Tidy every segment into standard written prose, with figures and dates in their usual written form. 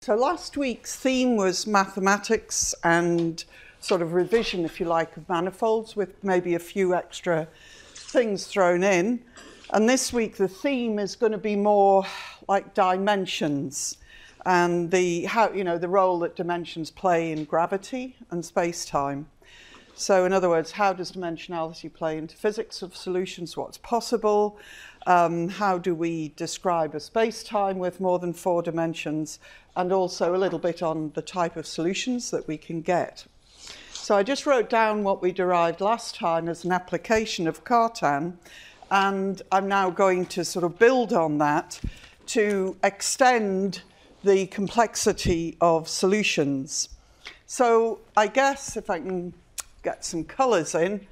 So last week's theme was mathematics and sort of revision, if you like, of manifolds with maybe a few extra things thrown in. And this week the theme is going to be more like dimensions and the role that dimensions play in gravity and space-time. So in other words, how does dimensionality play into physics of solutions? What's possible? How do we describe a space-time with more than 4 dimensions? And also a little bit on the type of solutions that we can get. So I just wrote down what we derived last time as an application of Cartan, and I'm now going to sort of build on that to extend the complexity of solutions. So I guess if I can get some colours in,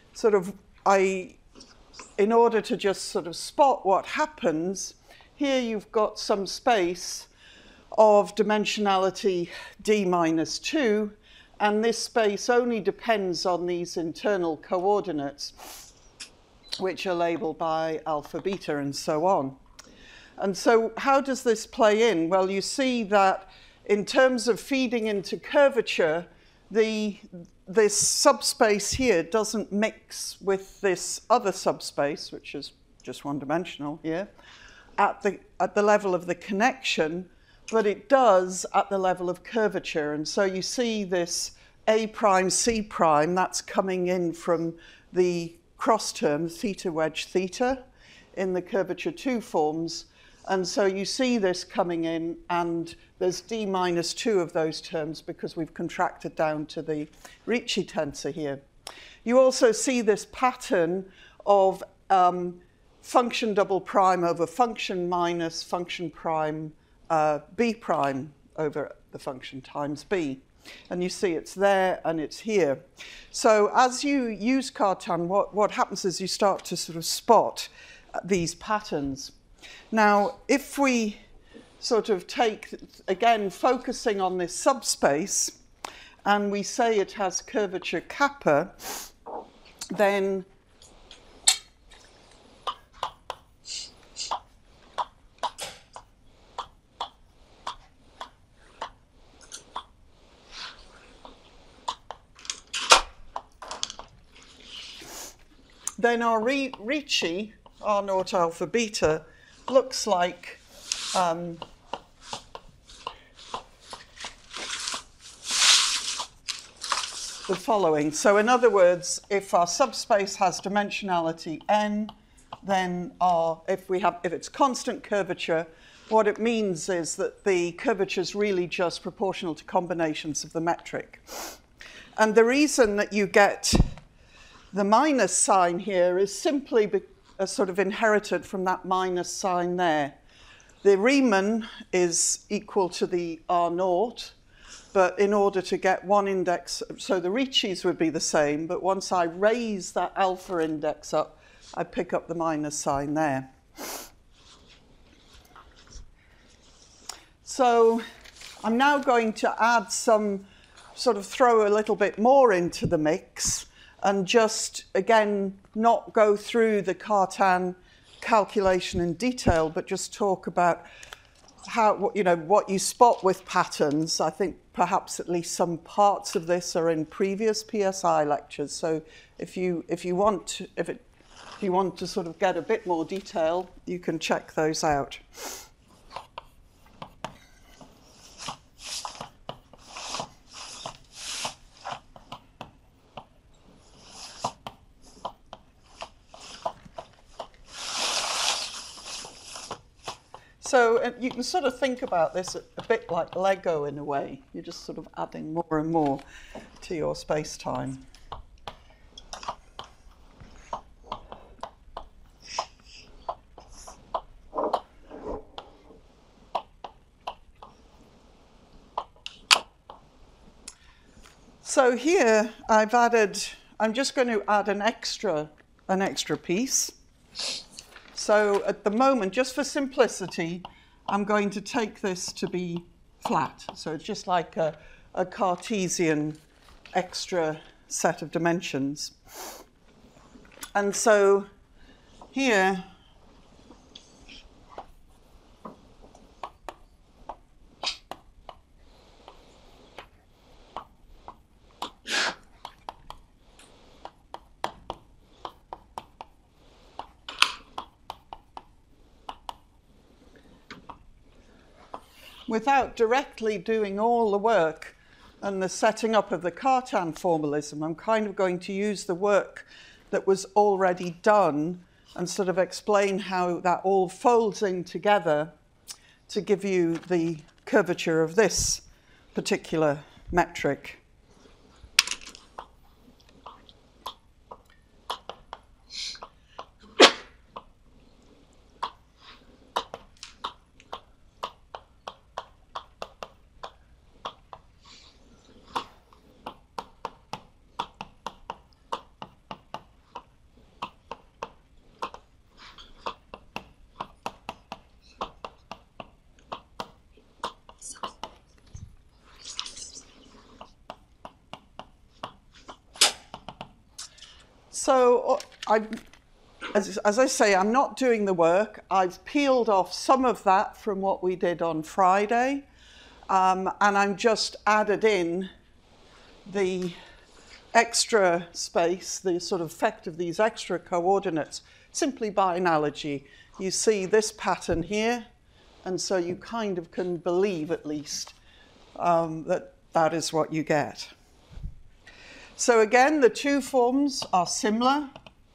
in order to just sort of spot what happens, here you've got some space of dimensionality d minus 2, and this space only depends on these internal coordinates, which are labelled by alpha, beta, and so on. And so how does this play in? Well, you see that in terms of feeding into curvature, this subspace here doesn't mix with this other subspace, which is just one-dimensional here, at the level of the connection, but it does at the level of curvature. And so you see this A prime, C prime, that's coming in from the cross term, theta wedge theta, in the curvature 2 forms. And so you see this coming in, and there's d minus 2 of those terms because we've contracted down to the Ricci tensor here. You also see this pattern of function double prime over function minus function prime b prime over the function times b. And you see it's there and it's here. So as you use Cartan, what happens is you start to sort of spot these patterns. Now, if we sort of take, again, focusing on this subspace, and we say it has curvature kappa, then our Ricci, R naught alpha beta, looks like the following. So in other words, if our subspace has dimensionality n, then if it's constant curvature, what it means is that the curvature is really just proportional to combinations of the metric. And the reason that you get the minus sign here is simply sort of inherited from that minus sign there. The Riemann is equal to the R naught, but in order to get one index, so the Ricci's would be the same, but once I raise that alpha index up, I pick up the minus sign there. So I'm now going to add throw a little bit more into the mix, and just, again, not go through the Cartan calculation in detail, but just talk about what you spot with patterns. I think perhaps at least some parts of this are in previous PSI lectures. So if you want to sort of get a bit more detail, you can check those out. So you can sort of think about this a bit like Lego in a way. You're just sort of adding more and more to your space-time. So here I'm just going to add an extra piece. So at the moment, just for simplicity, I'm going to take this to be flat. So it's just like a Cartesian extra set of dimensions. And so here without directly doing all the work and the setting up of the Cartan formalism. I'm kind of going to use the work that was already done and sort of explain how that all folds in together to give you the curvature of this particular metric. So as I say, I'm not doing the work. I've peeled off some of that from what we did on Friday, and I'm just added in the extra space, the sort of effect of these extra coordinates, simply by analogy. You see this pattern here, and so you kind of can believe at least that that is what you get. So again, the two forms are similar.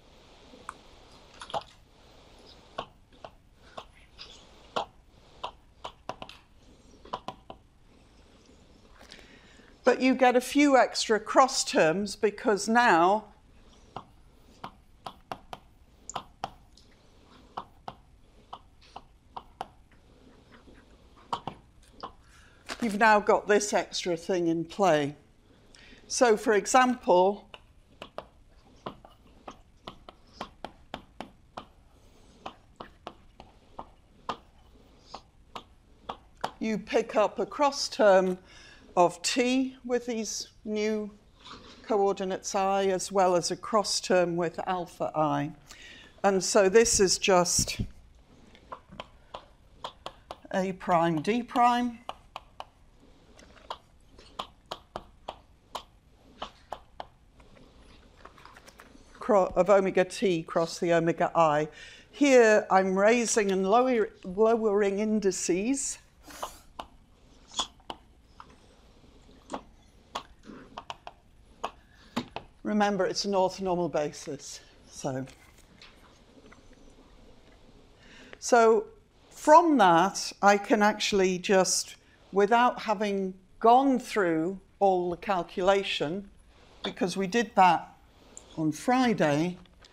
But you get a few extra cross terms because now you've now got this extra thing in play. So, for example, you pick up a cross term of t with these new coordinates I, as well as a cross term with alpha I. And so this is just A prime D prime. Of omega t cross the omega I. Here I'm raising and lowering indices. Remember, it's an orthonormal basis. So from that, I can actually just, without having gone through all the calculation, because we did that on Friday,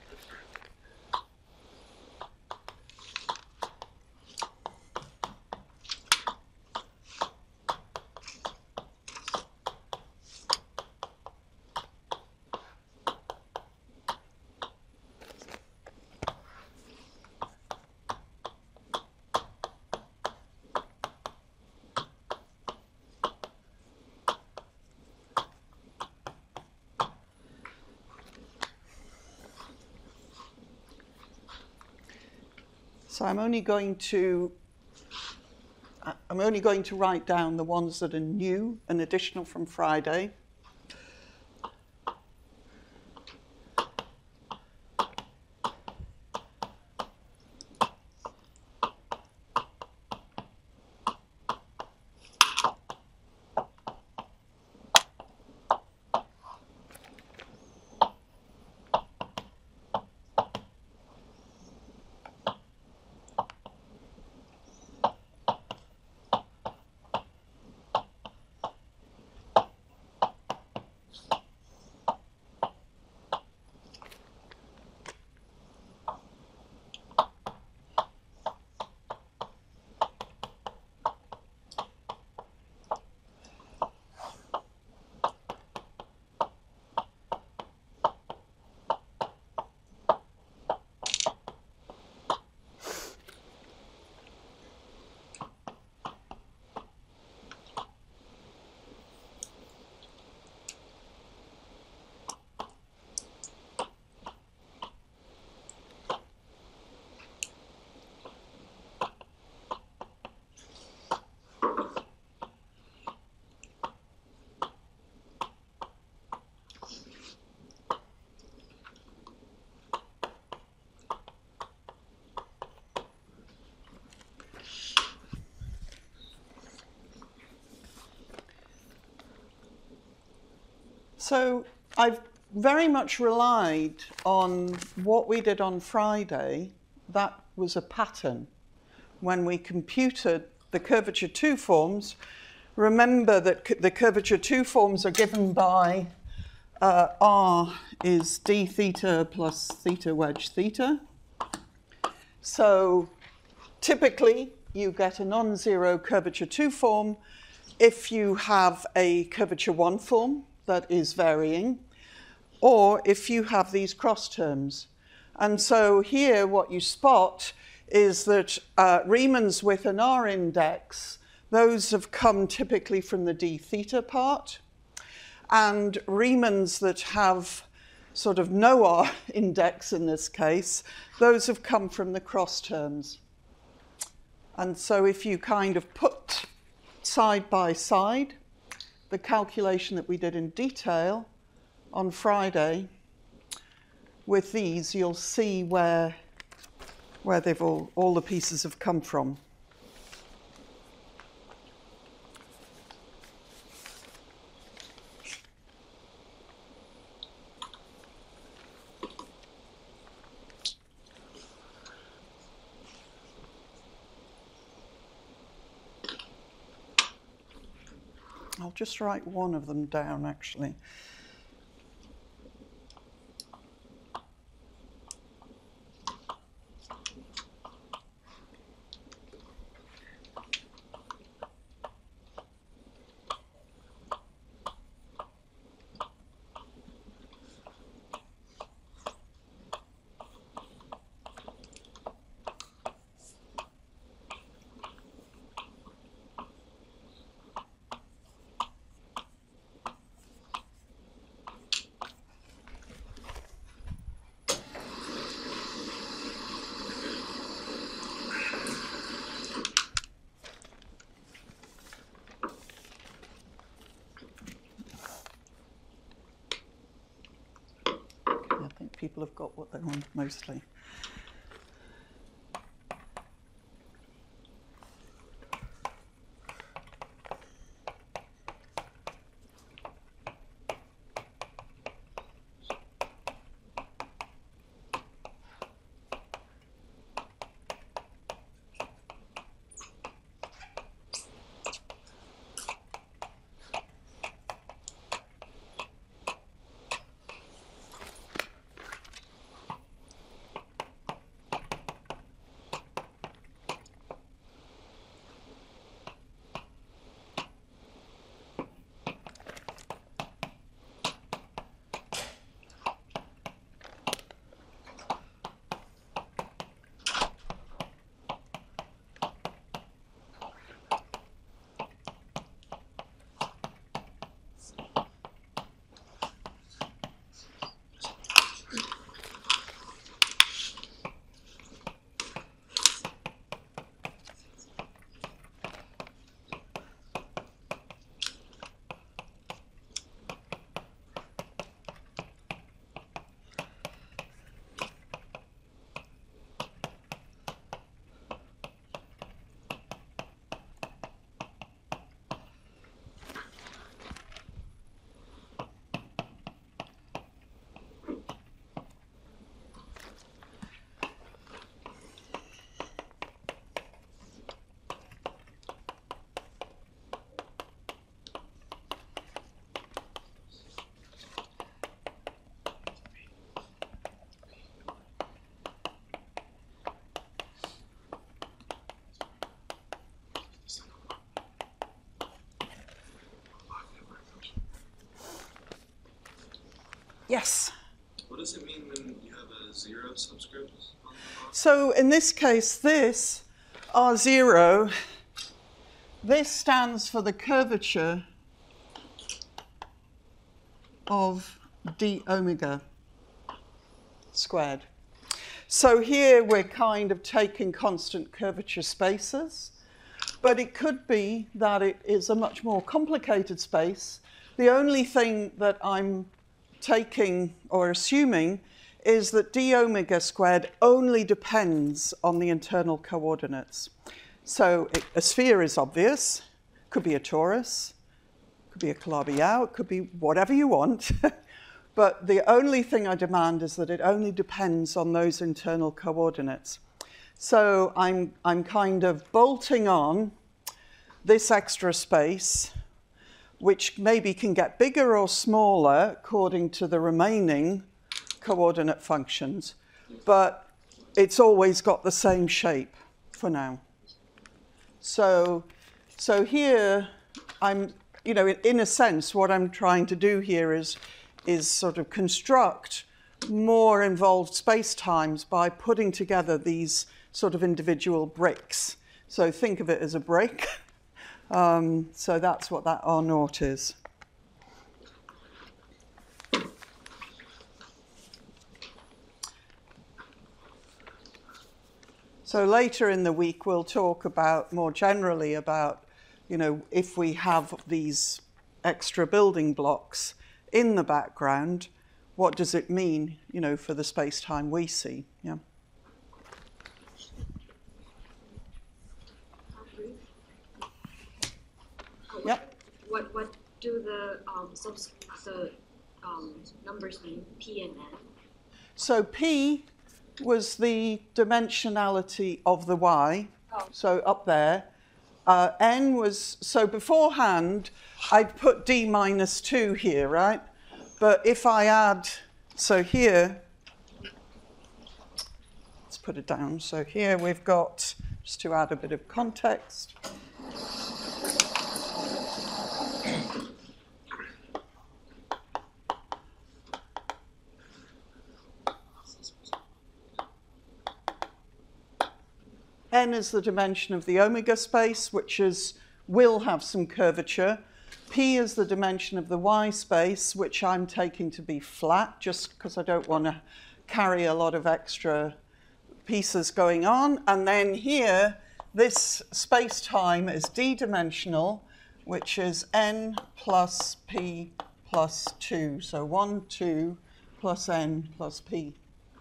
so I'm only going to write down the ones that are new and additional from Friday. So I've very much relied on what we did on Friday. That was a pattern. When we computed the curvature 2 forms, remember that the curvature 2 forms are given by r is d theta plus theta wedge theta. So typically, you get a non-zero curvature 2 form if you have a curvature 1 form that is varying, or if you have these cross terms. And so here what you spot is that Riemanns with an R index, those have come typically from the d theta part, and Riemanns that have sort of no R index in this case, those have come from the cross terms. And so if you kind of put side by side the calculation that we did in detail on Friday with these, you'll see where they've all the pieces have come from. I'll just write one of them down, actually. People have got what they want mostly. Yes? What does it mean when you have a zero subscript on the box? So in this case, this R0, this stands for the curvature of d omega squared. So here we're kind of taking constant curvature spaces, but it could be that it is a much more complicated space. The only thing that I'm taking or assuming is that d omega squared only depends on the internal coordinates. So a sphere is obvious, could be a torus, could be a Calabi-Yau, it could be whatever you want. But the only thing I demand is that it only depends on those internal coordinates. So I'm kind of bolting on this extra space, which maybe can get bigger or smaller according to the remaining coordinate functions, but it's always got the same shape for now. So here I'm, in a sense, what I'm trying to do here is sort of construct more involved space-times by putting together these sort of individual bricks. So think of it as a brick. So that's what that R0 is. So later in the week, we'll talk about more generally about, if we have these extra building blocks in the background, what does it mean, for the space-time we see? Yeah. Yep. What do the numbers mean, P and N? So P was the dimensionality of the Y, so up there. N was, so beforehand, I'd put D minus 2 here, right? But if I add, so here, let's put it down. So here we've got, just to add a bit of context. N is the dimension of the omega space, which will have some curvature. P is the dimension of the Y space, which I'm taking to be flat, just because I don't want to carry a lot of extra pieces going on. And then here, this space-time is D-dimensional, which is N plus P plus 2. So 1, 2, plus N plus P.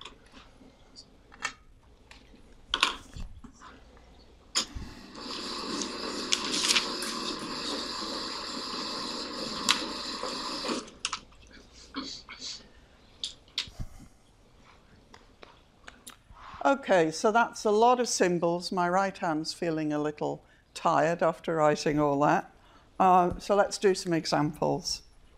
Okay, so that's a lot of symbols. My right hand's feeling a little tired after writing all that. So let's do some examples.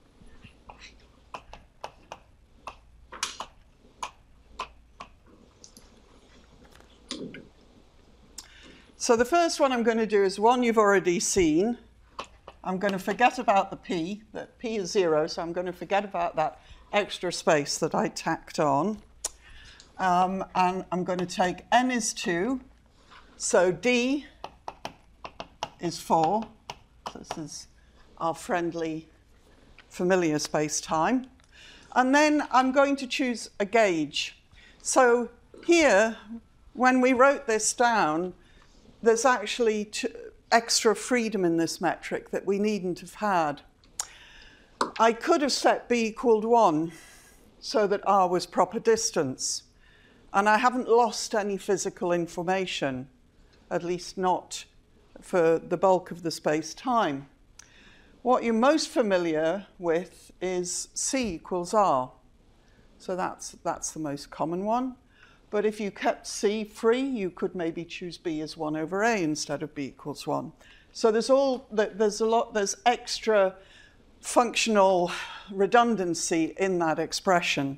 So the first one I'm going to do is one you've already seen. I'm going to forget about the P. That P is 0, so I'm going to forget about that extra space that I tacked on. And I'm going to take N is 2, so D is 4. So this is our friendly, familiar space-time. And then I'm going to choose a gauge. So here, when we wrote this down, there's actually extra freedom in this metric that we needn't have had. I could have set B equaled 1 so that R was proper distance. And I haven't lost any physical information, at least not for the bulk of the space-time. What you're most familiar with is C equals R. So that's the most common one. But if you kept C free, you could maybe choose B as 1 over A instead of B equals 1. So there's extra functional redundancy in that expression.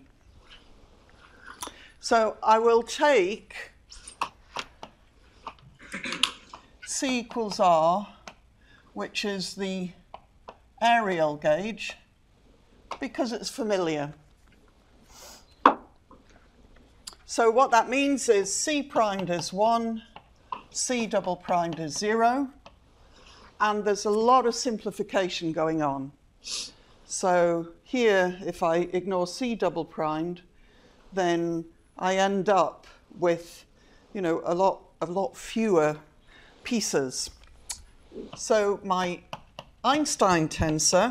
So I will take C equals R, which is the aerial gauge, because it's familiar. So what that means is C primed is 1, C double primed is 0, and there's a lot of simplification going on. So here, if I ignore C double primed, then I end up with, a lot fewer pieces. So my Einstein tensor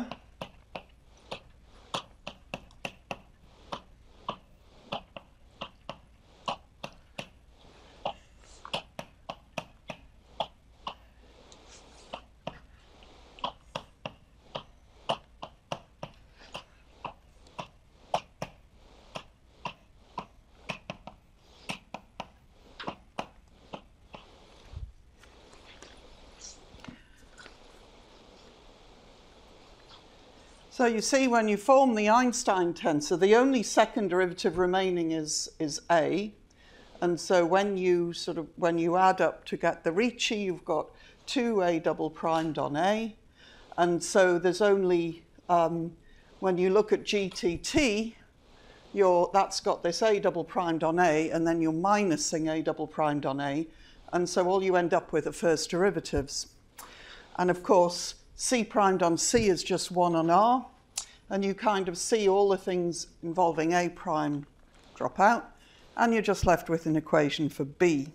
So you see, when you form the Einstein tensor, the only second derivative remaining is A. And so when you add up to get the Ricci, you've got 2A double primed on A. And so there's only, when you look at GTT, that's got this A double primed on A, and then you're minusing A double primed on A. And so all you end up with are first derivatives. And of course, C primed on C is just 1 on R. And you kind of see all the things involving A prime drop out. And you're just left with an equation for B.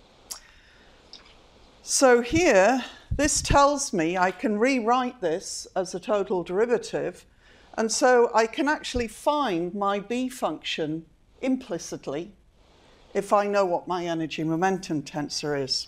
So here, this tells me I can rewrite this as a total derivative. And so I can actually find my B function implicitly if I know what my energy momentum tensor is.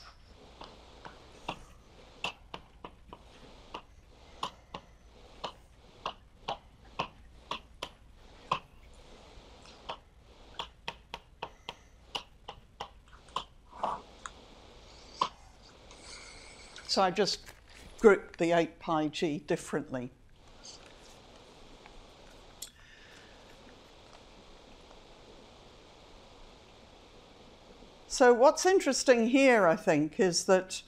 So I just grouped the 8 pi g differently. So what's interesting here, I think, is that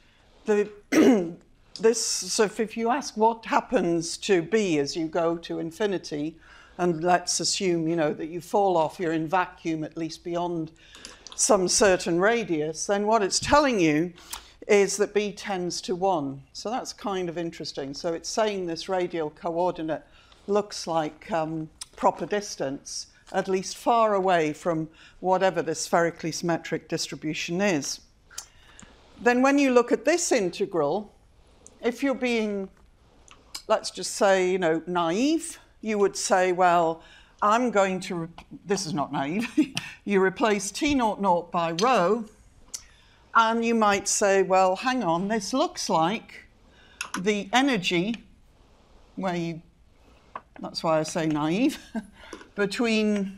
so if you ask what happens to B as you go to infinity, and let's assume, that you fall off, you're in vacuum at least beyond some certain radius, then what it's telling you is that B tends to 1. So that's kind of interesting. So it's saying this radial coordinate looks like proper distance, at least far away from whatever the spherically symmetric distribution is. Then when you look at this integral, if you're being, let's just say, naive, you would say, well, I'm going to, this is not naive, you replace T00 by rho, and you might say, well, hang on, this looks like the energy, that's why I say naive, between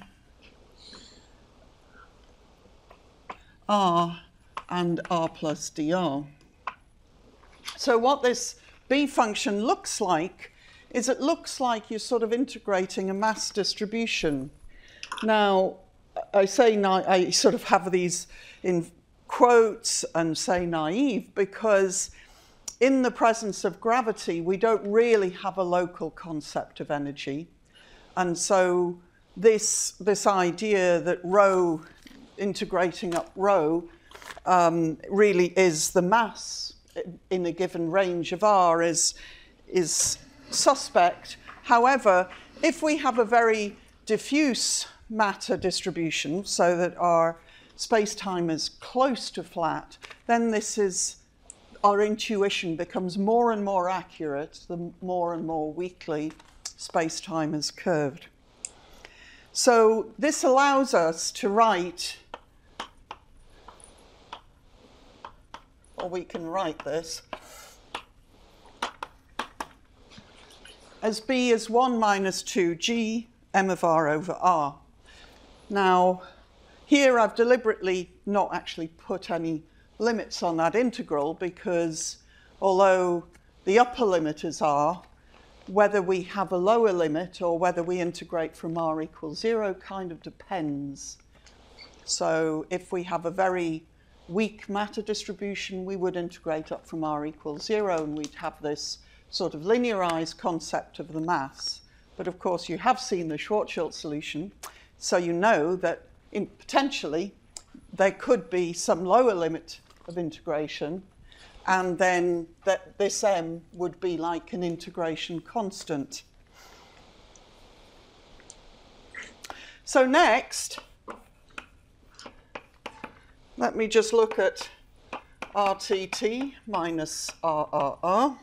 R and R plus dr. So what this B function looks like is it looks like you're sort of integrating a mass distribution. Now, I sort of have these in quotes and say naive because in the presence of gravity, we don't really have a local concept of energy. And so this idea that rho, integrating up rho, really is the mass in a given range of R is suspect. However, if we have a very diffuse matter distribution so that our space-time is close to flat, then our intuition becomes more and more accurate the more and more weakly space-time is curved. So this allows us to write, or we can write this, as B is 1 minus 2g m of R over R. Now, here I've deliberately not actually put any limits on that integral because although the upper limit is R, whether we have a lower limit or whether we integrate from R equals 0 kind of depends. So if we have a very weak matter distribution, we would integrate up from R equals 0 and we'd have this sort of linearized concept of the mass. But of course you have seen the Schwarzschild solution, so you know that potentially there could be some lower limit of integration, and then that this m would be like an integration constant. So next, let me just look at RTT minus RRR.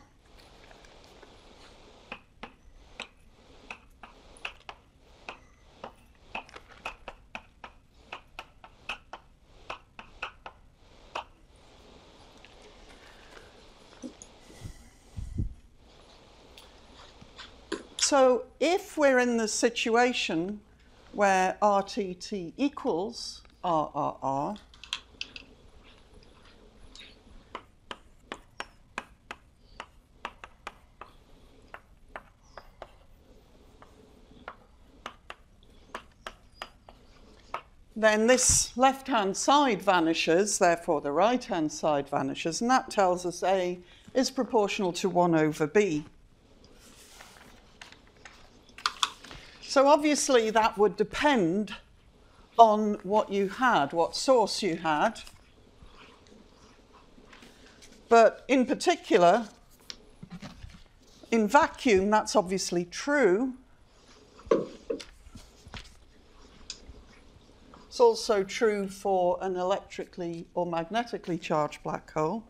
So if we're in the situation where RTT equals RRR, then this left-hand side vanishes, therefore the right-hand side vanishes, and that tells us A is proportional to 1 over B. So obviously that would depend on what you had, what source you had. But in particular, in vacuum, that's obviously true. It's also true for an electrically or magnetically charged black hole.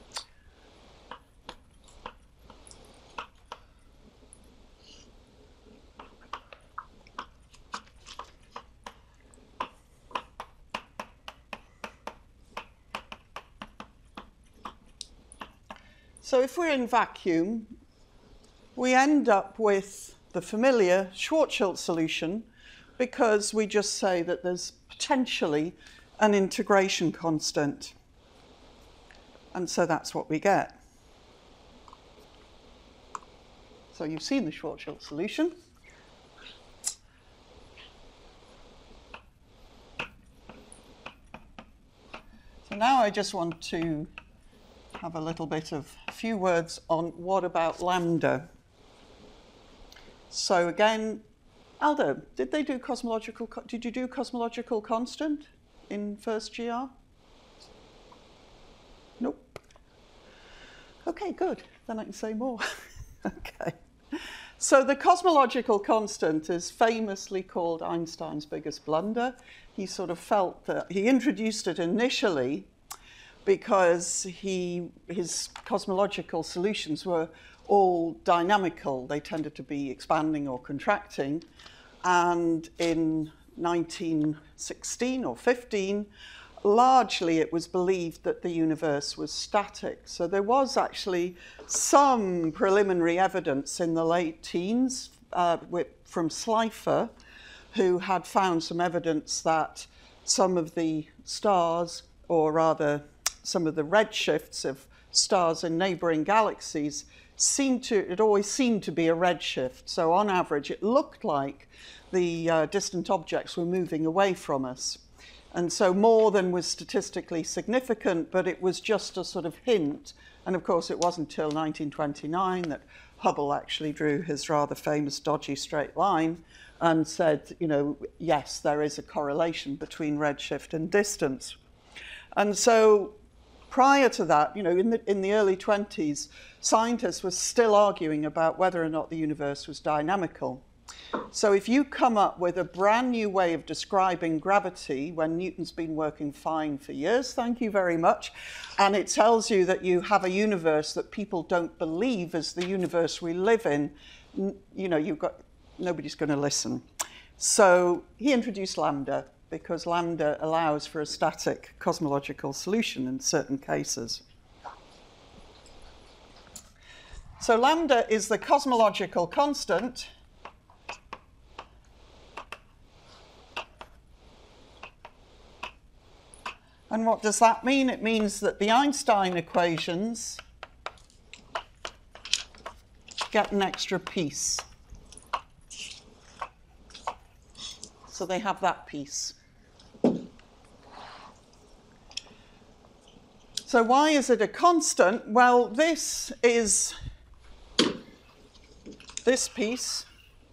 So if we're in vacuum, we end up with the familiar Schwarzschild solution because we just say that there's potentially an integration constant. And so that's what we get. So you've seen the Schwarzschild solution. So now I just want to have a few words on what about lambda. So again, Aldo, did you do cosmological constant in first GR? Nope. Okay, good. Then I can say more. Okay. So the cosmological constant is famously called Einstein's biggest blunder. He sort of felt that he introduced it initially because his cosmological solutions were all dynamical. They tended to be expanding or contracting. And in 1916 or 15, largely it was believed that the universe was static. So there was actually some preliminary evidence in the late teens from Slipher, who had found some evidence that some of the stars, or rather some of the redshifts of stars in neighboring galaxies, it always seemed to be a redshift. So on average, it looked like the distant objects were moving away from us. And so more than was statistically significant, but it was just a sort of hint. And of course, it wasn't until 1929 that Hubble actually drew his rather famous dodgy straight line and said, yes, there is a correlation between redshift and distance. And so prior to that, in the early 20s, scientists were still arguing about whether or not the universe was dynamical. So if you come up with a brand new way of describing gravity when Newton's been working fine for years, thank you very much, and it tells you that you have a universe that people don't believe is the universe we live in, nobody's going to listen. So he introduced lambda, because lambda allows for a static cosmological solution in certain cases. So lambda is the cosmological constant. And what does that mean? It means that the Einstein equations get an extra piece. So they have that piece. So why is it a constant? Well, this is this piece.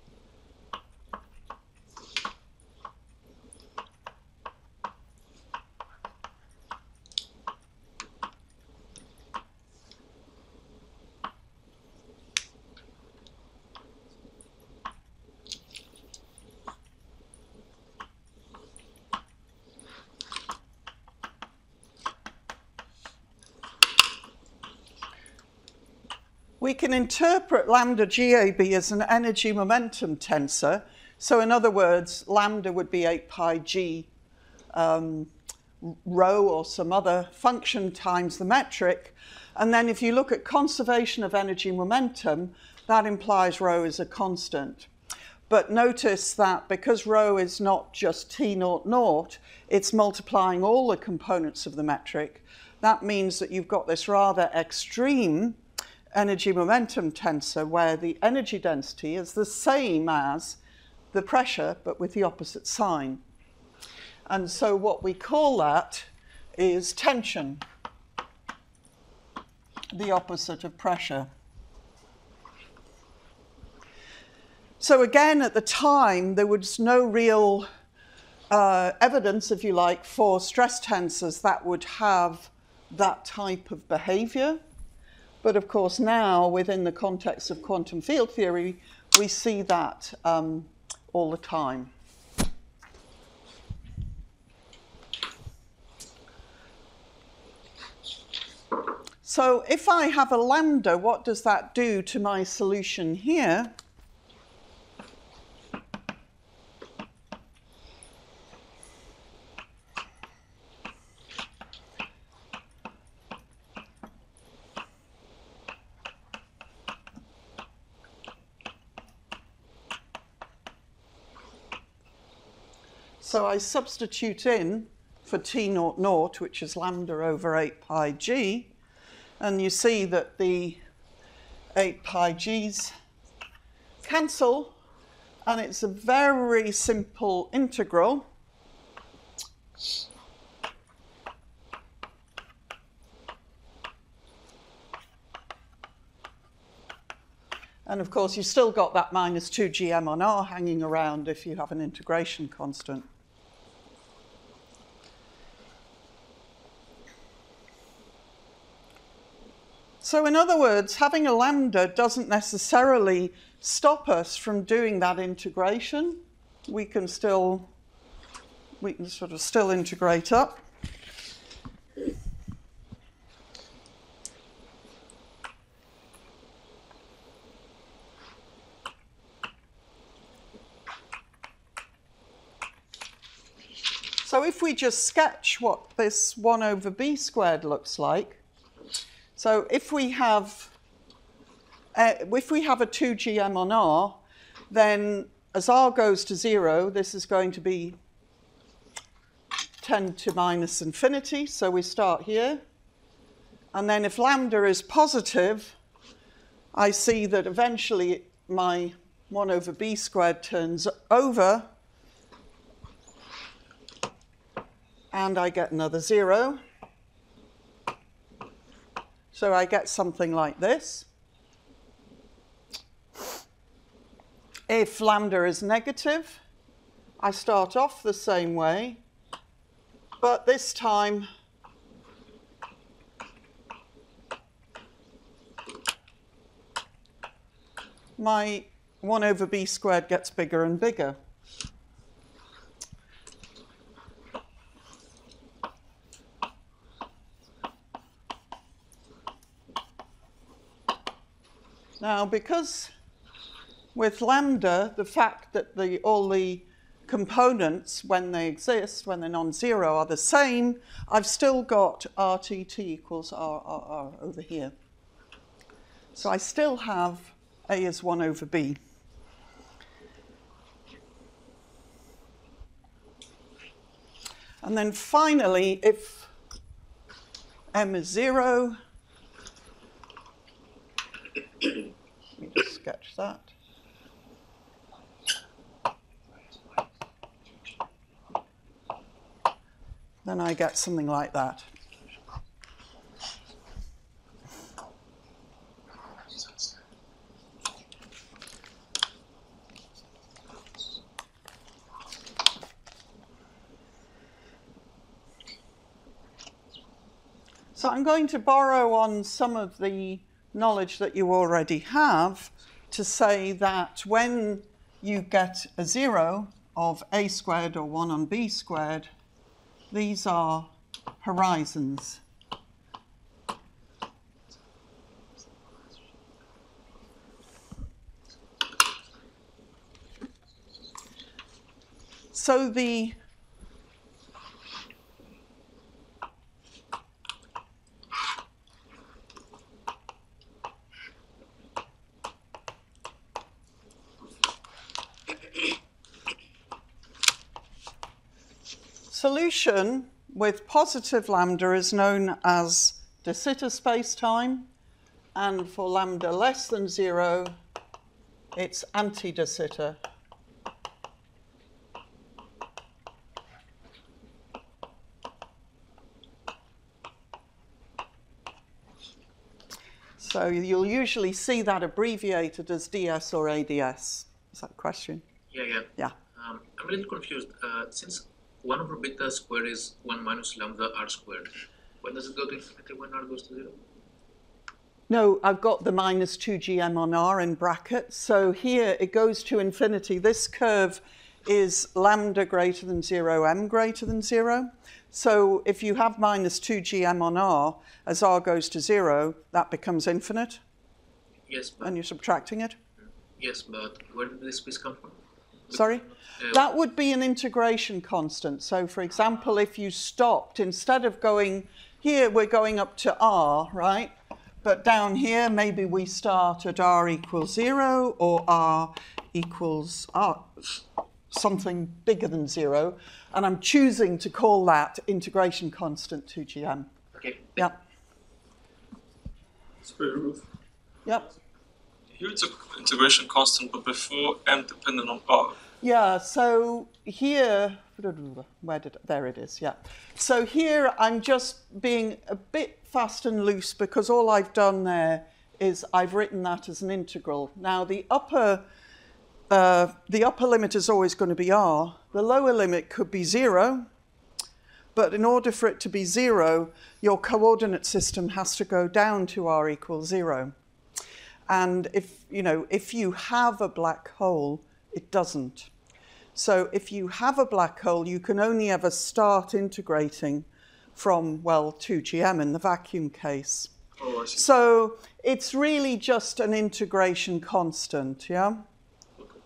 We can interpret lambda GAB as an energy momentum tensor. So in other words, lambda would be 8 pi g rho or some other function times the metric. And then if you look at conservation of energy momentum, that implies rho is a constant. But notice that because rho is not just T0, it's multiplying all the components of the metric. That means that you've got this rather extreme energy momentum tensor where the energy density is the same as the pressure, but with the opposite sign. And so what we call that is tension, the opposite of pressure. So again, at the time, there was no real evidence, if you like, for stress tensors that would have that type of behavior. But of course now, within the context of quantum field theory, we see that all the time. So if I have a lambda, what does that do to my solution here? So I substitute in for T naught naught, which is lambda over 8 pi g, and you see that the 8 pi g's cancel, and it's a very simple integral. And of course, you've still got that minus 2 gm on r hanging around if you have an integration constant. So in other words, having a lambda doesn't necessarily stop us from doing that integration. We can sort of still integrate up. So if we just sketch what this 1 over b squared looks like, so if we have a 2 gm on r, then as r goes to 0, this is going to be 10 to minus infinity. So we start here. And then if lambda is positive, I see that eventually my 1 over b squared turns over, and I get another 0. So I get something like this. If lambda is negative, I start off the same way, but this time my 1 over b squared gets bigger and bigger. Now, because with lambda, the fact that all the components, when they exist, when they're non-zero, are the same, I've still got RT equals R over here. So I still have A is 1 over B. And then finally, if M is 0, let me just sketch that. Then I get something like that. So I'm going to borrow on some of the knowledge that you already have to say that when you get a 0 of a squared or 1 on b squared, these are horizons. So the solution with positive lambda is known as de Sitter spacetime, and for lambda less than 0, it's anti-de Sitter. So you'll usually see that abbreviated as ds or ads. Is that a question? Yeah. Yeah. I'm a little confused. Since 1 over beta squared is 1 minus lambda r squared, when does it go to infinity when r goes to 0? No, I've got the minus 2gm on r in brackets. So here it goes to infinity. This curve is lambda greater than 0, m greater than 0. So if you have minus 2gm on r, as r goes to 0, that becomes infinite. Yes, but, And you're subtracting it. yes, but where did this piece come from? Sorry? That would be an integration constant. So, for example, if you stopped, instead of going here, we're going up to r, right? But down here, maybe we start at r equals 0 or r equals r, something bigger than 0. And I'm choosing to call that integration constant 2gm. Okay. Yep. Sorry, Ruth. Yep. Here it's an integration constant, but before m dependent on r. Yeah, so here, there it is, yeah. So here I'm just being a bit fast and loose because all I've done there is I've written that as an integral. Now the upper limit is always going to be r. The lower limit could be 0, but in order for it to be 0, your coordinate system has to go down to r equals 0. And if you have a black hole, it doesn't. So if you have a black hole, you can only ever start integrating from, well, 2gm in the vacuum case. Oh, I see. So it's really just an integration constant, yeah? Okay.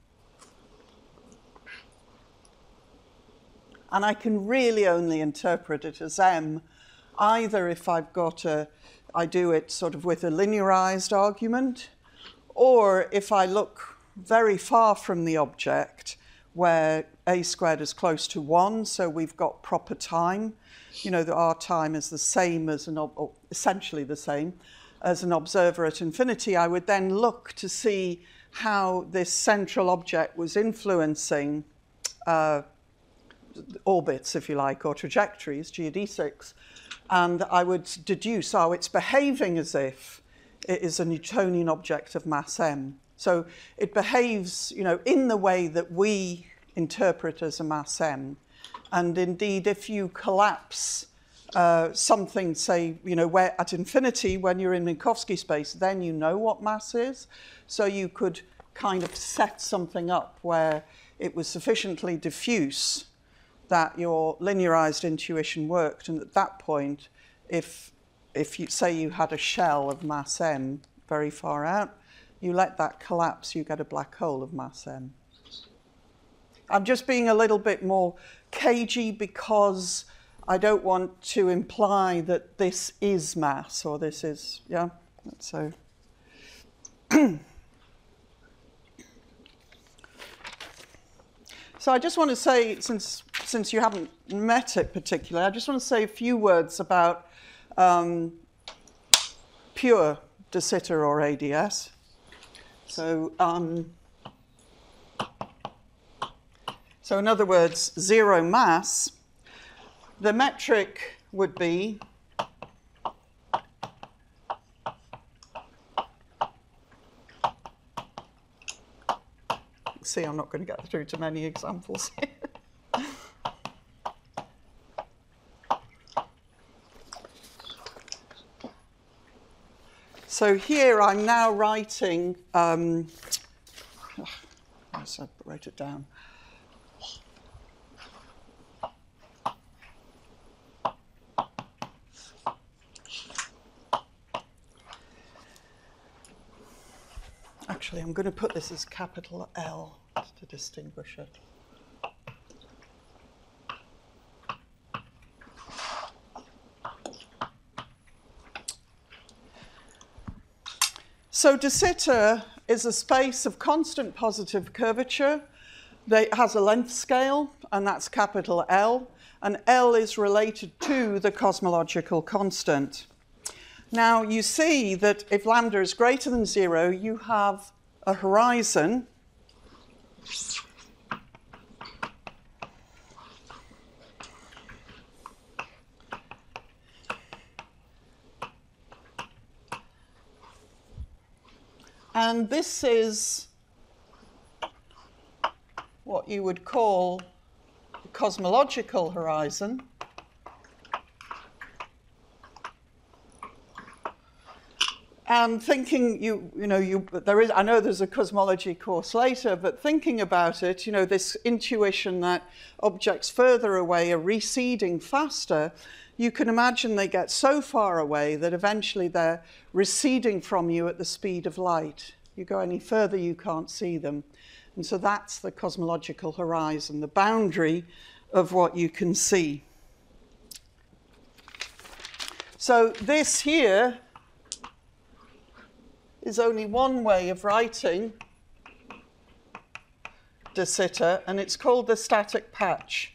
And I can really only interpret it as m, either if I do it sort of with a linearized argument, or if I look very far from the object where a squared is close to 1, so we've got proper time. You know, that our time is the same as or essentially the same as an observer at infinity. I would then look to see how this central object was influencing orbits, if you like, or trajectories, geodesics, and I would deduce, it's behaving as if it is a Newtonian object of mass m. So it behaves, in the way that we interpret as a mass m. And indeed, if you collapse something, say, where at infinity, when you're in Minkowski space, then you know what mass is. So you could kind of set something up where it was sufficiently diffuse that your linearized intuition worked. And at that point, if you say you had a shell of mass m very far out, you let that collapse, you get a black hole of mass m. I'm just being a little bit more cagey because I don't want to imply that this is mass or this is, yeah? So, so I just want to say, since you haven't met it particularly, I just want to say a few words about pure de Sitter or ADS. So in other words, zero mass, the metric would be see, I'm not going to get through to many examples here. So here I'm now writing, I wrote it down. Actually, I'm going to put this as capital L to distinguish it. So de Sitter is a space of constant positive curvature. It has a length scale, and that's capital L, and L is related to the cosmological constant. Now, you see that if lambda is greater than 0, you have a horizon And this is what you would call the cosmological horizon. And thinking, I know there's a cosmology course later, but thinking about it, this intuition that objects further away are receding faster, you can imagine they get so far away that eventually they're receding from you at the speed of light. You go any further, you can't see them. And so that's the cosmological horizon, the boundary of what you can see. So this here is only one way of writing de Sitter, and it's called the static patch,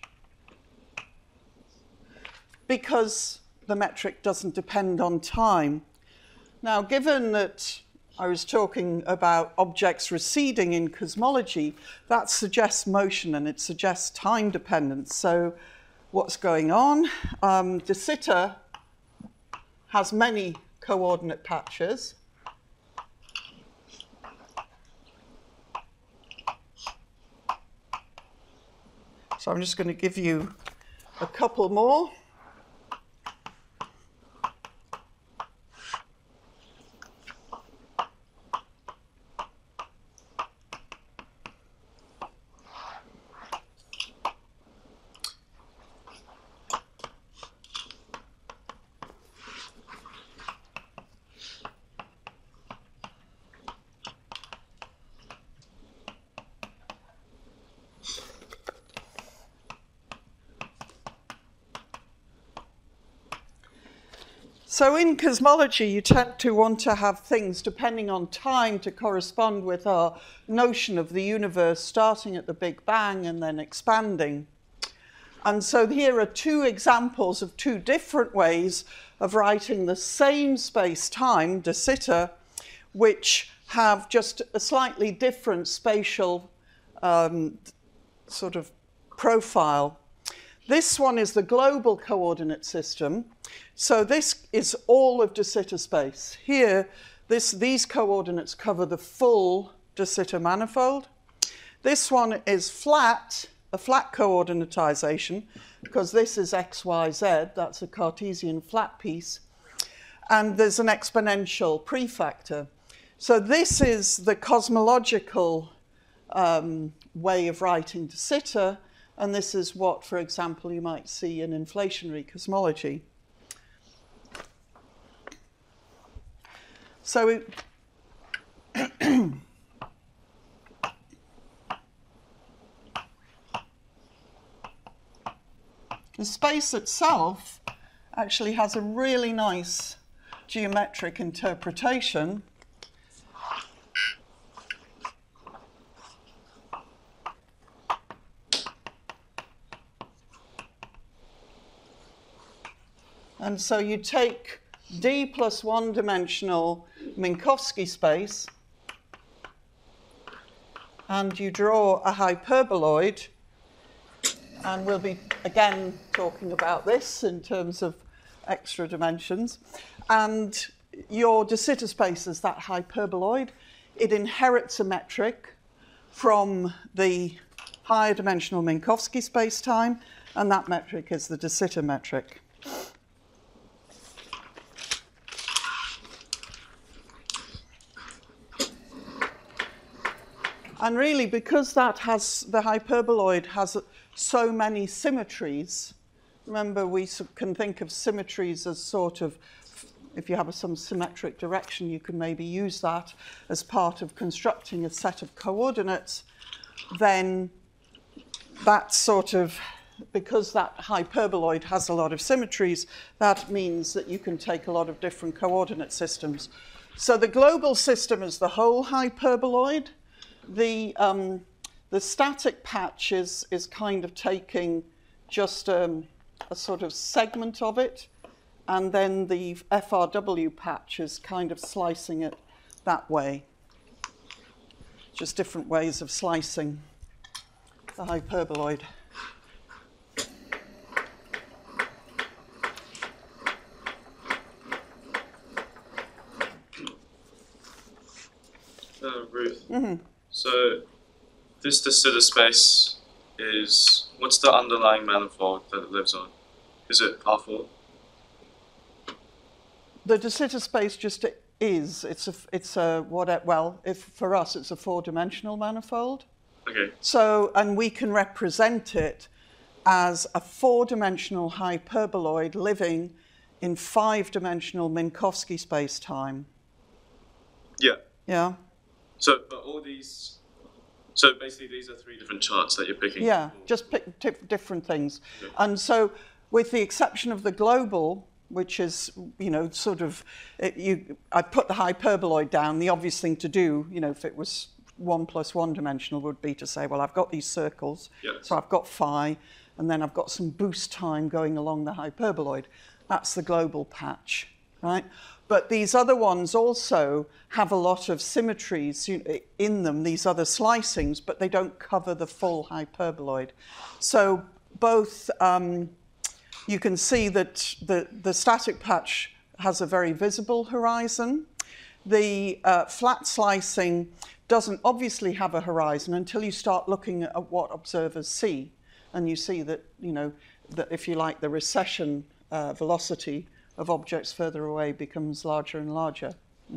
because the metric doesn't depend on time. Now, given that I was talking about objects receding in cosmology, that suggests motion and it suggests time dependence. So what's going on? De Sitter has many coordinate patches. So I'm just going to give you a couple more. So in cosmology, you tend to want to have things depending on time to correspond with our notion of the universe starting at the Big Bang and then expanding. And so here are two examples of two different ways of writing the same space-time, de Sitter, which have just a slightly different spatial sort of profile. This one is the global coordinate system. So this is all of de Sitter space. Here, these coordinates cover the full de Sitter manifold. This one is flat, a flat coordinatization, because this is x, y, z. That's a Cartesian flat piece. And there's an exponential prefactor. So this is the cosmological way of writing de Sitter. And this is what, for example, you might see in inflationary cosmology. So the space itself actually has a really nice geometric interpretation. And so you take D plus one-dimensional Minkowski space, and you draw a hyperboloid, and we'll be again talking about this in terms of extra dimensions. And your de Sitter space is that hyperboloid. It inherits a metric from the higher dimensional Minkowski space-time, and that metric is the de Sitter metric. And really, because the hyperboloid has so many symmetries, remember we can think of symmetries as sort of, if you have some symmetric direction, you can maybe use that as part of constructing a set of coordinates, then that sort of, because that hyperboloid has a lot of symmetries, that means that you can take a lot of different coordinate systems. So the global system is the whole hyperboloid. The static patch is kind of taking just a sort of segment of it, and then the FRW patch is kind of slicing it that way. Just different ways of slicing the hyperboloid. So this de Sitter space is, what's the underlying manifold that it lives on? Is it R4? The de Sitter space just is. It's a what? Well, if for us it's a four-dimensional manifold. Okay. So, and we can represent it as a four-dimensional hyperboloid living in five-dimensional Minkowski space-time. Yeah. Yeah. So, but all these, so basically these are three different charts that you're picking. Yeah, just pick different things. Okay. And so, with the exception of the global, which is, you know, sort of, I put the hyperboloid down. The obvious thing to do, you know, if it was 1 + 1 dimensional, would be to say, well, I've got these circles, so I've got phi, and then I've got some boost time going along the hyperboloid. That's the global patch, right? But these other ones also have a lot of symmetries in them, these other slicings, but they don't cover the full hyperboloid. So both, you can see that the static patch has a very visible horizon. The flat slicing doesn't obviously have a horizon until you start looking at what observers see. And you see that, you know, that if you like, the recession velocity of objects further away becomes larger and larger.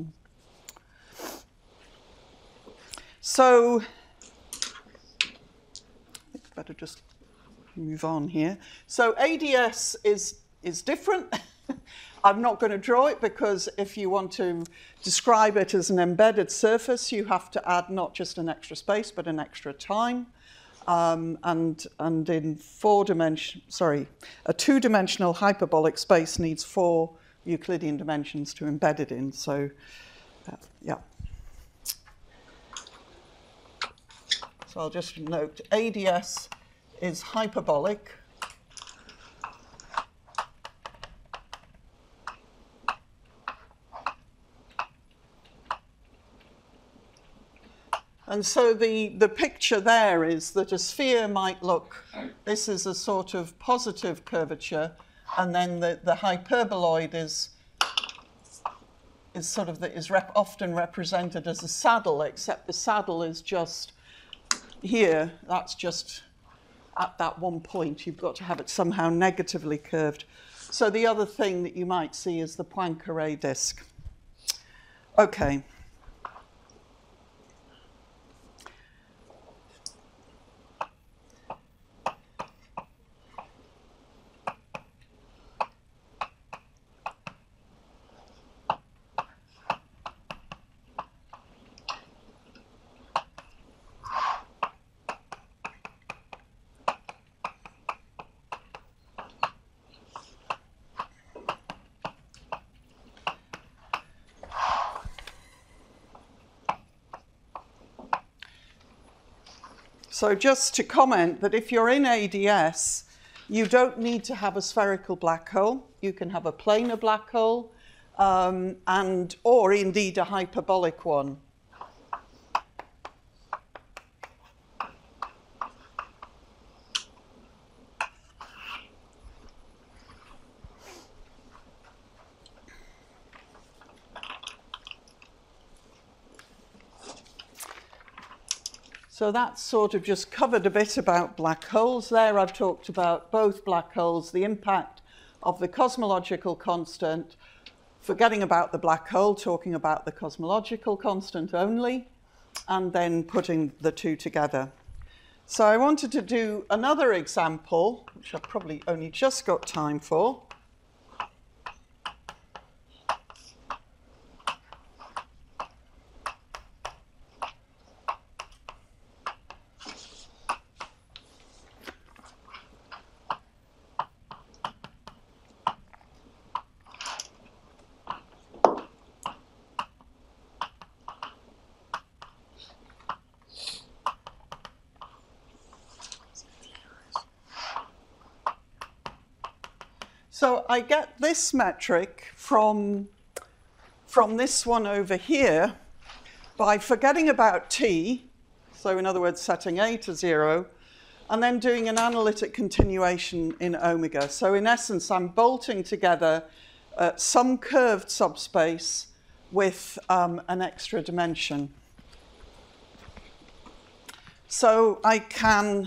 So, I think better just move on here. So ADS is different. I'm not going to draw it because if you want to describe it as an embedded surface, you have to add not just an extra space, but an extra time. And in a two-dimensional hyperbolic space needs 4 Euclidean dimensions to embed it in. So, yeah. So I'll just note ADS is hyperbolic. And so the picture there is that a sphere might look, this is a sort of positive curvature, and then the hyperboloid is sort of often represented as a saddle, except the saddle is just here. That's just at that one point. You've got to have it somehow negatively curved. So the other thing that you might see is the Poincare disk. Okay. So just to comment that if you're in ADS, you don't need to have a spherical black hole. You can have a planar black hole, or indeed a hyperbolic one. So that's sort of just covered a bit about black holes. There I've talked about both black holes, the impact of the cosmological constant, forgetting about the black hole, talking about the cosmological constant only, and then putting the two together. So I wanted to do another example, which I've probably only just got time for. So I get this metric from this one over here by forgetting about t, so in other words setting a to 0, and then doing an analytic continuation in omega. So in essence, I'm bolting together some curved subspace with an extra dimension. So I can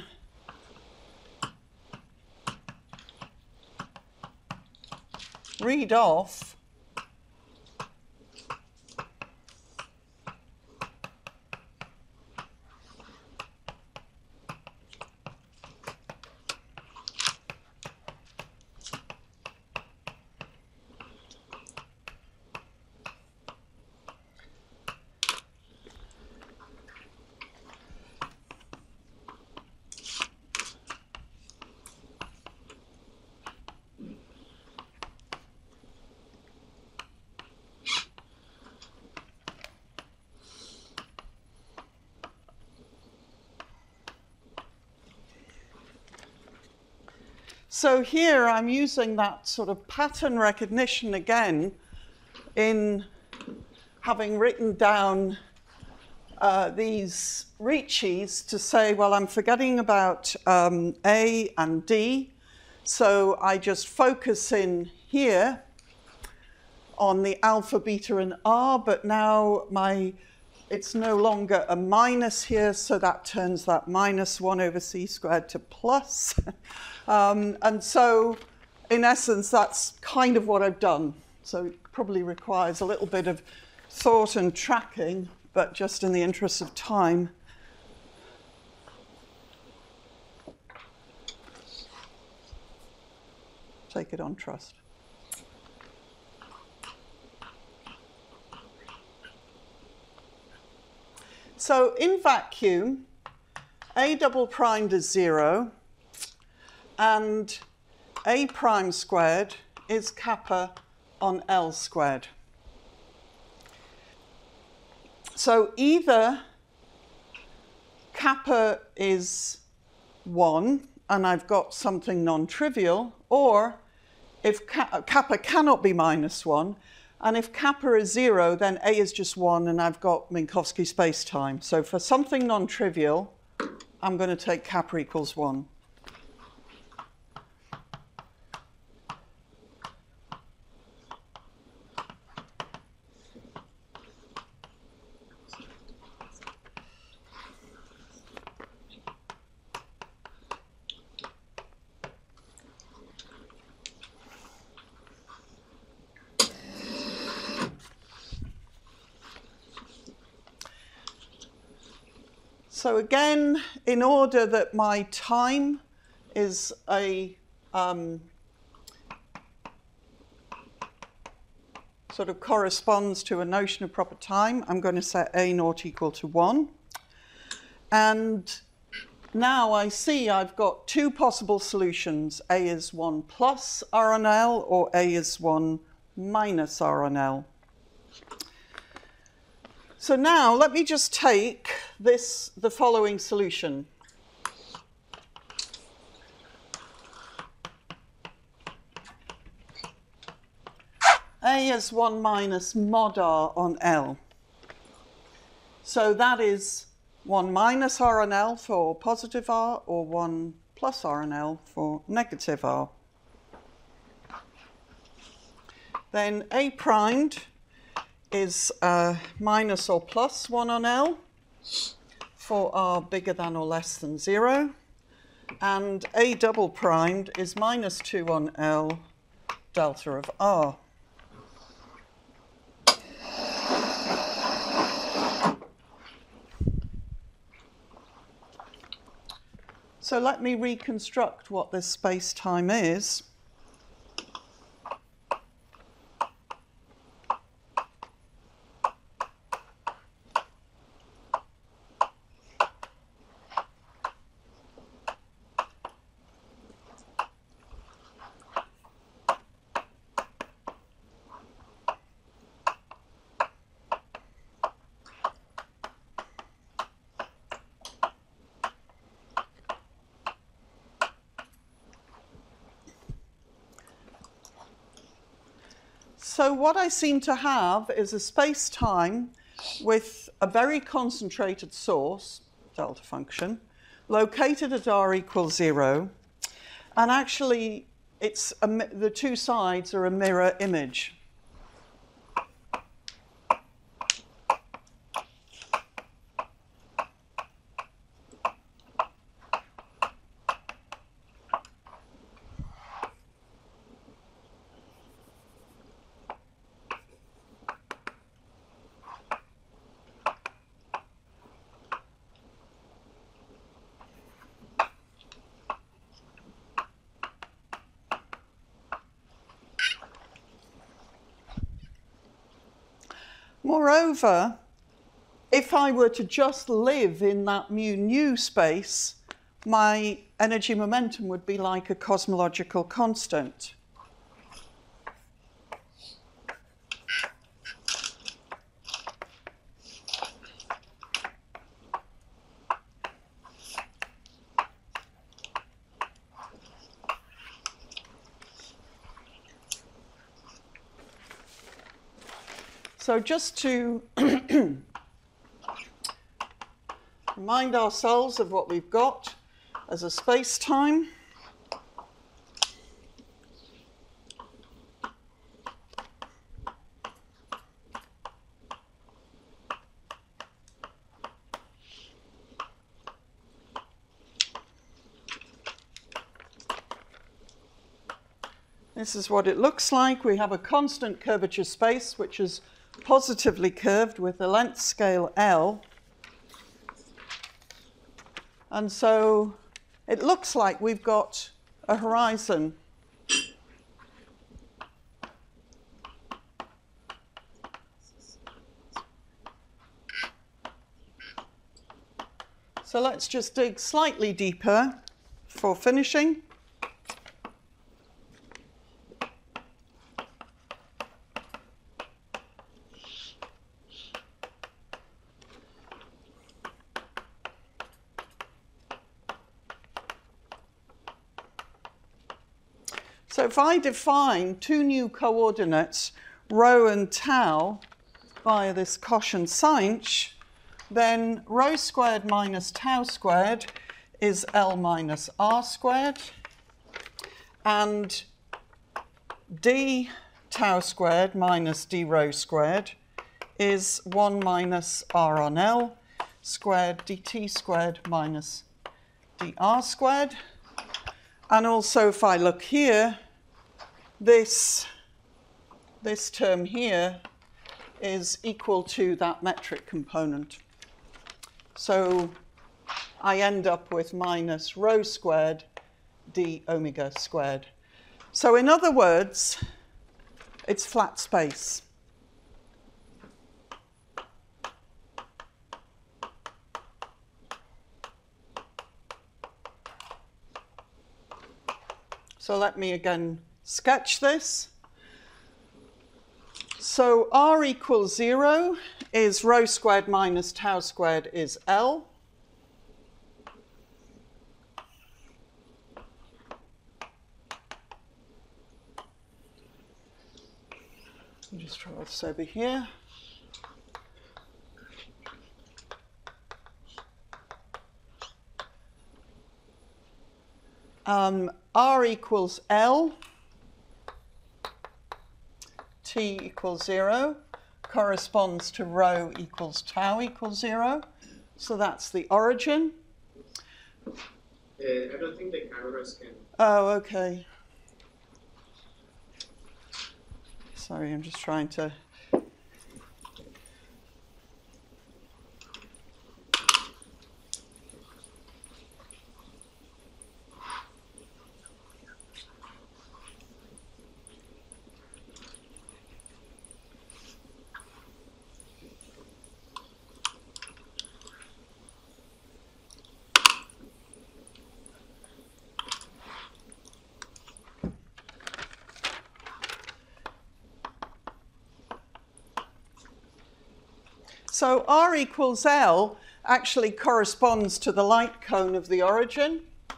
read off So here I'm using that sort of pattern recognition again in having written down these Ricci's to say, well, I'm forgetting about A and D. So I just focus in here on the alpha, beta, and R, but now it's no longer a minus here, so that turns that minus 1 over c squared to plus. And so, in essence, that's kind of what I've done. So it probably requires a little bit of thought and tracking, but just in the interest of time. Take it on trust. So in vacuum, A double primed is 0, and A prime squared is kappa on L squared. So either kappa is 1, and I've got something non-trivial, or if kappa cannot be minus 1, and if kappa is 0, then A is just 1, and I've got Minkowski space-time. So for something non-trivial, I'm going to take kappa equals 1. So again, in order that my time is a sort of corresponds to a notion of proper time, I'm going to set A naught equal to 1. And now I see I've got two possible solutions. A is 1 plus R on L, or A is 1 minus R on L. So now let me just take the following solution. A is 1 minus mod R on L. So that is 1 minus R on L for positive R, or 1 plus R on L for negative R. Then A primed is minus or plus 1 on L for R bigger than or less than 0. And A double primed is minus 2 on L delta of R. So let me reconstruct what this space-time is. So what I seem to have is a space-time with a very concentrated source, delta function, located at R equals 0. And actually, the two sides are a mirror image. Moreover, if I were to just live in that mu nu space, my energy momentum would be like a cosmological constant. So just to remind ourselves of what we've got as a space-time. This is what it looks like. We have a constant curvature space, which is positively curved with a length scale L. And so it looks like we've got a horizon. So let's just dig slightly deeper for finishing. So if I define two new coordinates, rho and tau, via this Cauchy-Seinch, then rho squared minus tau squared is L minus R squared, and d tau squared minus d rho squared is 1 minus R on L squared dt squared minus dr squared. And also if I look here, this term here is equal to that metric component. So I end up with minus rho squared d omega squared. So in other words, it's flat space. So let me again sketch this. So R equals 0 is rho squared minus tau squared is L. I'll just draw this over here. R equals L, T equals 0, corresponds to rho equals tau equals 0. So that's the origin. I don't think the cameras can. Oh, okay. Sorry, I'm just trying to... So R equals L actually corresponds to the light cone of the origin.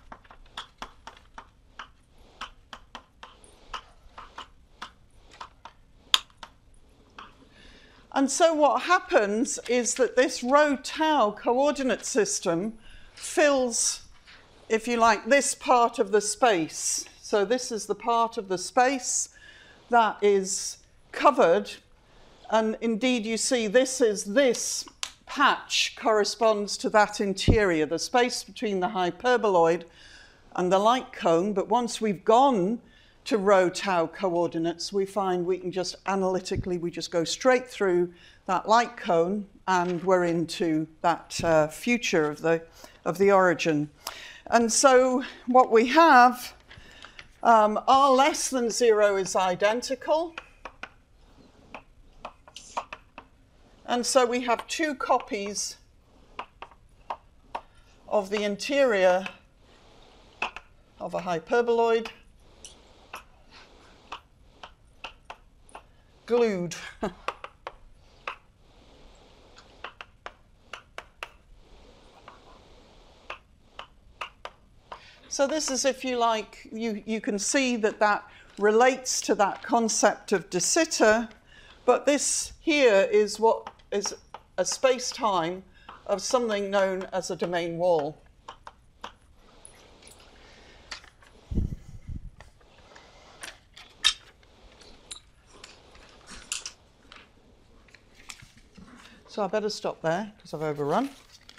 And so what happens is that this rho tau coordinate system fills, if you like, this part of the space. So this is the part of the space that is covered. And indeed, you see, this patch corresponds to that interior, the space between the hyperboloid and the light cone. But once we've gone to rho tau coordinates, we find we can just analytically, we just go straight through that light cone, and we're into that future of the origin. And so what we have, R less than 0 is identical. And so we have two copies of the interior of a hyperboloid glued. So this is, if you like, you can see that that relates to that concept of de Sitter, but this here is what is a space-time of something known as a domain wall. So I better stop there because I've overrun.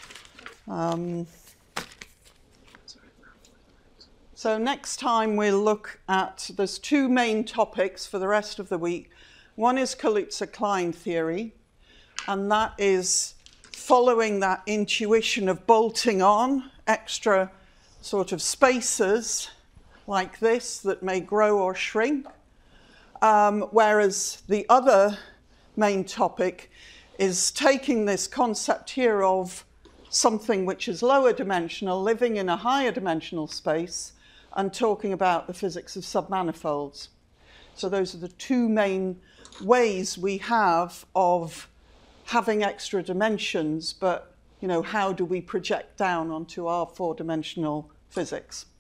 So next time we'll look at, there's two main topics for the rest of the week. One is Kaluza-Klein theory, and that is following that intuition of bolting on extra sort of spaces like this that may grow or shrink. Whereas the other main topic is taking this concept here of something which is lower dimensional, living in a higher dimensional space, and talking about the physics of submanifolds. So those are the two main ways we have of having extra dimensions, but how do we project down onto our four-dimensional physics?